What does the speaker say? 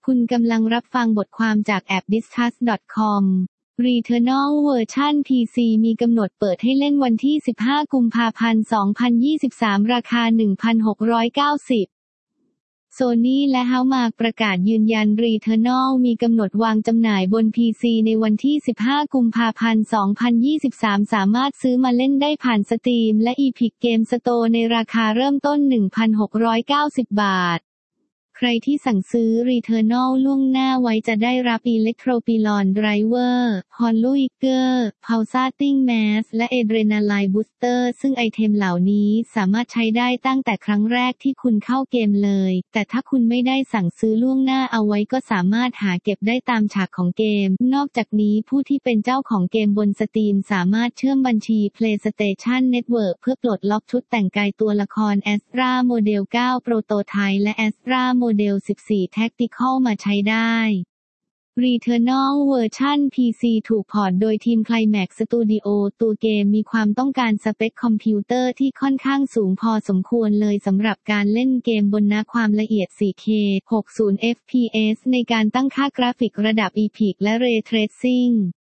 คุณกำลังรับฟังบทความจากแอป discuss.com Returnal เวอร์ชัน PC มีกำหนดเปิดให้เล่นวันที่ 15 กุมภาพันธ์ 2023 ราคา 1,690Sony และ Housemarque ประกาศยืนยัน Returnal มีกำหนดวางจำหน่ายบน PC ในวันที่ 15 กุมภาพันธ์ 2023 สามารถซื้อมาเล่นได้ผ่าน Steam และ Epic Game Store ในราคาเริ่มต้น 1,690 บาท ใครที่สั่งซื้อ Returnal ล่วงหน้าไว้จะได้รับ Electropylon Driver, Holoiger, Pulsating Mass และ Adrenaline Booster ซึ่งไอเทมเหล่านี้สามารถใช้ได้ตั้งแต่ครั้งแรกที่คุณเข้าเกมเลย แต่ถ้าคุณไม่ได้สั่งซื้อล่วงหน้าเอาไว้ก็สามารถหาเก็บได้ตามฉากของเกม นอกจากนี้ผู้ที่เป็นเจ้าของเกมบน Steam สามารถเชื่อมบัญชี PlayStation Network เพื่อปลดล็อกชุดแต่งกายตัวละคร Astra Model 9 Prototype และ Astraโมเดล 14 Tactical มาใช้ได้ Returnal เวอร์ชัน PC ถูกพอร์ตโดยทีม Climax Studio ตัวเกมมีความต้องการสเปคคอมพิวเตอร์ที่ค่อนข้างสูงพอสมควรเลยสำหรับการเล่นเกมบนความละเอียด 4K 60 fps ในการตั้งค่ากราฟิกระดับ Epic และ Ray Tracing